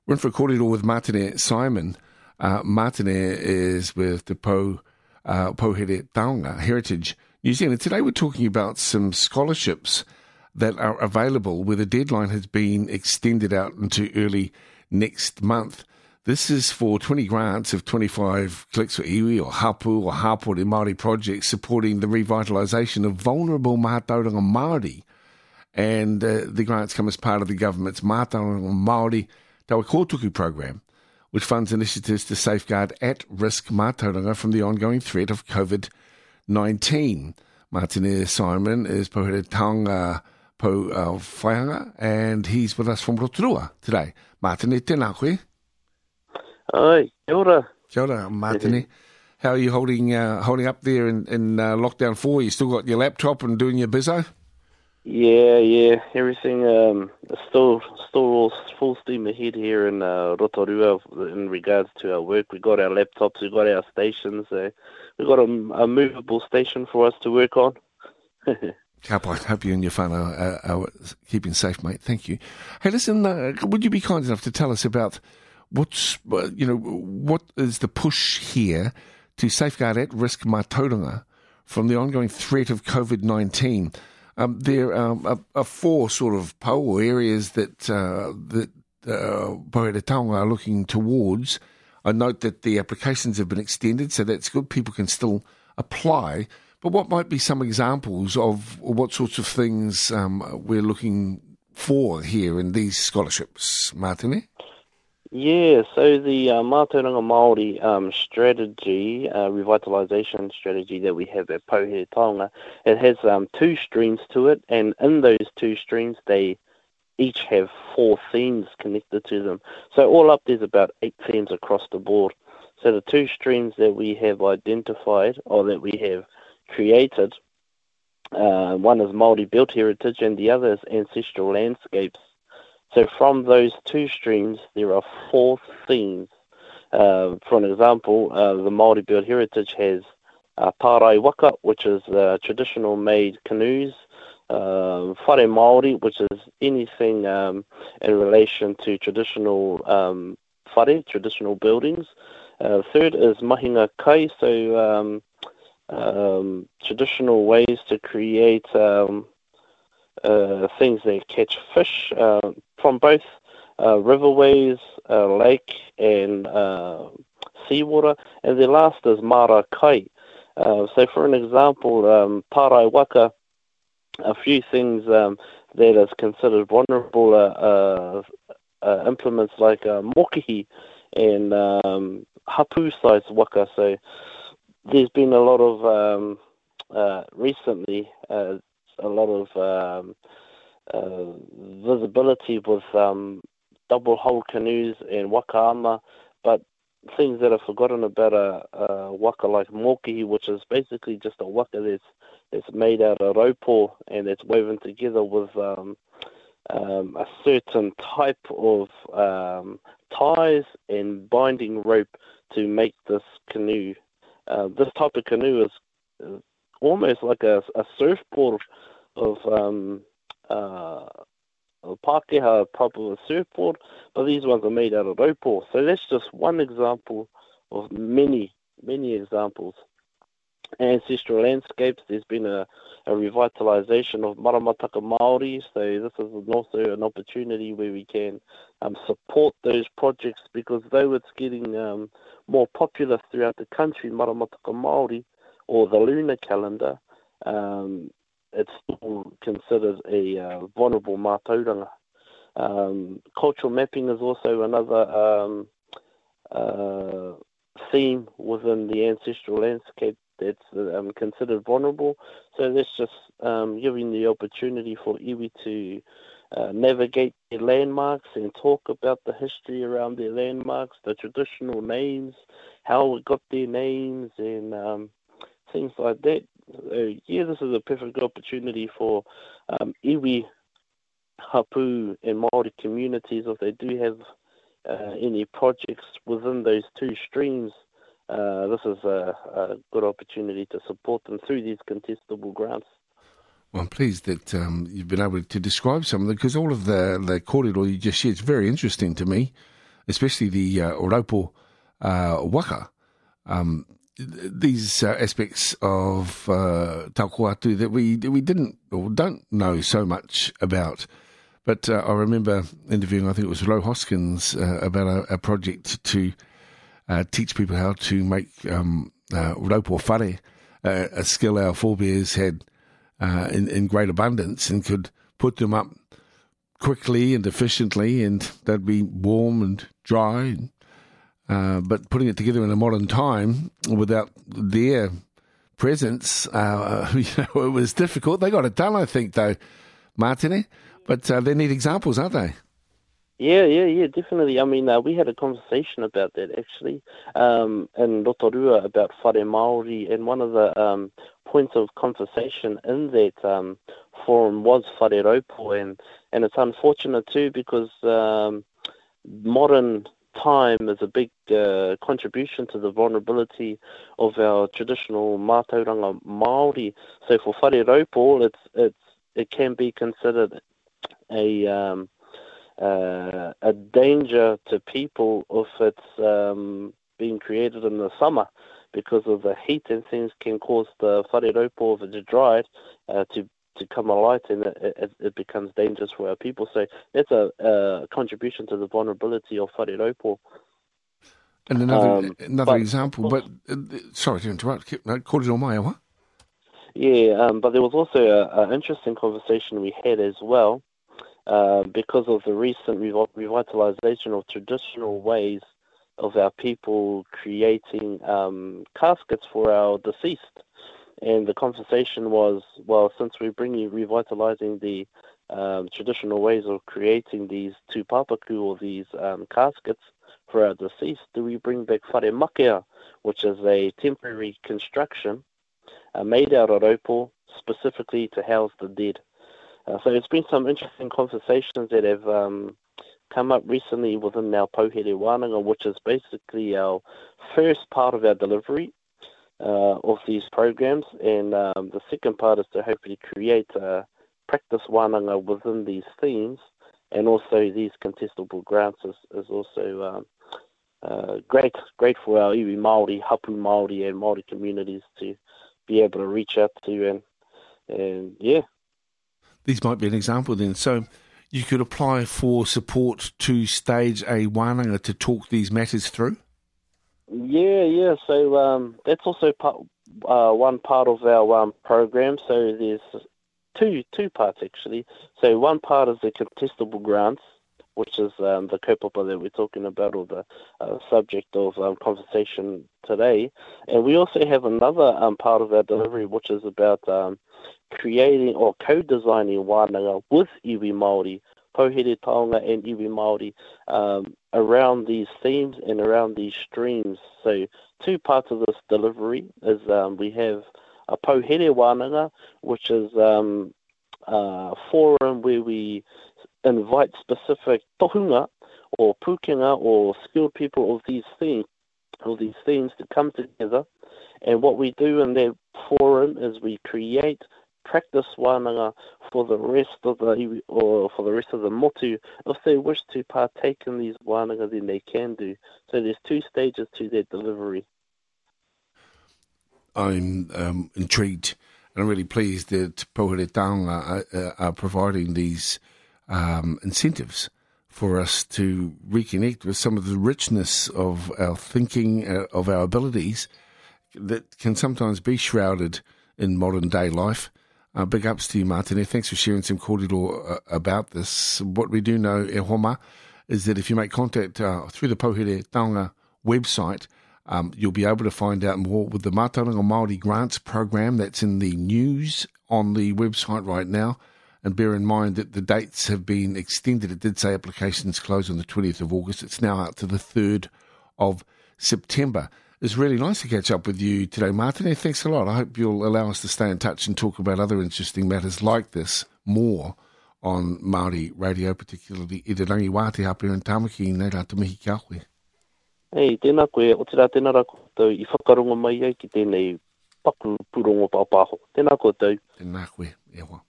We're in for a corridor with Martine Simon. Martine is with the Pohere Taonga Heritage New Zealand. Today we're talking about some scholarships that are available where the deadline has been extended out into early next month. This is for 20 grants of 25 clicks for iwi or hapu or hapori Māori projects supporting the revitalisation of vulnerable mātauranga Māori. And the grants come as part of the government's Mātauranga Māori Taua Kōtuku program, which funds initiatives to safeguard at-risk mātauranga from the ongoing threat of COVID-19. Martine Simon is Pohere Taonga Po Whaianga, and he's with us from Rotorua today. Martine, tēnā koe. Ai, kia ora. Kia ora, Martine. How are you holding up there in lockdown 4? You still got your laptop and doing your bizzo? Yeah. Everything is still all full steam ahead here in Rotorua in regards to our work. We got our laptops, we got our stations. We got a movable station for us to work on. I hope you and your whānau are keeping safe, mate. Thank you. Hey, listen, would you be kind enough to tell us about what is the push here to safeguard at-risk mātauranga from the ongoing threat of COVID-19? There are four sort of po or areas that Pohere Taonga are looking towards. I note that the applications have been extended, so that's good. People can still apply. But what might be some examples of what sorts of things we're looking for here in these scholarships, Martine? Yeah, so the Mātauranga Māori strategy, revitalisation strategy that we have at Pohere Taonga, it has two streams to it, and in those two streams they each have 4 themes connected to them. So all up there's about 8 themes across the board. So the 2 streams that we have identified, or that we have created, one is Māori built heritage and the other is ancestral landscapes. So from those 2 streams, there are 4 themes. For an example, the Māori built heritage has Pārai Waka, which is traditional made canoes, Whare Māori, which is anything in relation to traditional whare, traditional buildings. Third is Mahinga Kai, so traditional ways to create things that catch fish from both riverways, lake and seawater. And the last is Mara Kai. So for an example, Pārai Waka, a few things that is considered vulnerable implements like mokihi and hapu-size waka. So there's been a lot of, recently, a lot of visibility with double hull canoes and wakaama, but things that are forgotten about a waka like mokihi, which is basically just a waka that's made out of raupo and it's woven together with a certain type of ties and binding rope to make this canoe. This type of canoe is almost like a surfboard of Pākehā type of a surfboard, but these ones are made out of raupo. So that's just one example of many examples. Ancestral landscapes, there's been a revitalisation of Maramataka Māori, so this is also an opportunity where we can support those projects, because though it's getting more popular throughout the country, Maramataka Māori, or the lunar calendar, it's still considered a vulnerable mātauranga. Cultural mapping is also another theme within the ancestral landscape that's considered vulnerable. So that's just giving the opportunity for iwi to navigate their landmarks and talk about the history around their landmarks, the traditional names, how we got their names, and things like that. So, yeah, this is a perfect opportunity for iwi, hapu and Māori communities, if they do have any projects within those 2 streams. This is a good opportunity to support them through these contestable grants. Well, I'm pleased that you've been able to describe some of them, because all of the corridor you just shared is very interesting to me. especially the Oropo Waka, these aspects of Taukoatu that we didn't or don't know so much about. But I remember interviewing, I think it was Ro Hoskins, about a project to teach people how to make raupo whare, a skill our forebears had in great abundance and could put them up quickly and efficiently, and they'd be warm and dry. But putting it together in a modern time without their presence, it was difficult. They got it done, I think, though, Martine. But they're neat examples, aren't they? Yeah, definitely. I mean, we had a conversation about that, actually, in Rotorua about whare Māori, and one of the points of conversation in that forum was whare raupo, and it's unfortunate, too, because modern time is a big contribution to the vulnerability of our traditional mātauranga Māori. So for whare raupo, it can be considered a danger to people if it's being created in the summer, because of the heat and things can cause the whare raupo, if it's dried, to come alight, and it becomes dangerous for our people. So that's a contribution to the vulnerability of whare raupo. And another example, but sorry to interrupt, kōrero mai awa? Yeah, but there was also an interesting conversation we had as well, because of the recent revitalization of traditional ways of our people creating caskets for our deceased. And the conversation was, well, since we're revitalizing the traditional ways of creating these tūpapaku, or these caskets for our deceased, do we bring back whare makea, which is a temporary construction made out of raupo specifically to house the dead? So there's been some interesting conversations that have come up recently within our Pouhere Wānanga, which is basically our first part of our delivery of these programs, and the second part is to hopefully create a practice Wānanga within these themes, and also these contestable grants is also great for our iwi Māori, hapu Māori, and Māori communities to be able to reach out to, and yeah. These might be an example then. So you could apply for support to stage a wānanga to talk these matters through? Yeah. So that's also one part of our program. So there's two parts, actually. So one part is the contestable grants, which is the kaupapa that we're talking about, or the subject of conversation today. And we also have another part of our delivery, which is about creating or co-designing wānanga with iwi Māori, Pouhere Taonga and iwi Māori, around these themes and around these streams. So two parts of this delivery is we have a Pouhere wānanga, which is a forum where we invite specific tohunga or pukenga or skilled people of these themes to come together. And what we do in that forum is we create practice wānanga for the rest of the motu. If they wish to partake in these wānanga, then they can do. So there's two stages to their delivery. I'm intrigued, and I'm really pleased that Pouhere Taonga are providing these incentives for us to reconnect with some of the richness of our thinking, of our abilities that can sometimes be shrouded in modern day life. Big ups to you, Martine. Thanks for sharing some kōrero about this. What we do know, e homa, is that if you make contact through the Pouhere Taonga website, you'll be able to find out more with the Mātauranga Māori Grants Program. That's in the news on the website right now. And bear in mind that the dates have been extended. It did say applications close on the 20th of August. It's now out to the 3rd of September. It's really nice to catch up with you today, Martine. Thanks a lot. I hope you'll allow us to stay in touch and talk about other interesting matters like this more on Māori radio, particularly i te rangi wā te hapere and Tamaki nei rā te mihi kia koe. Hei, tēnā koe, o te rā tēnā rā koutou i whakarongo mai ai ki tēnei paku purongo pāpāho. Tēnā koutou. Tēnā koe, e hoa.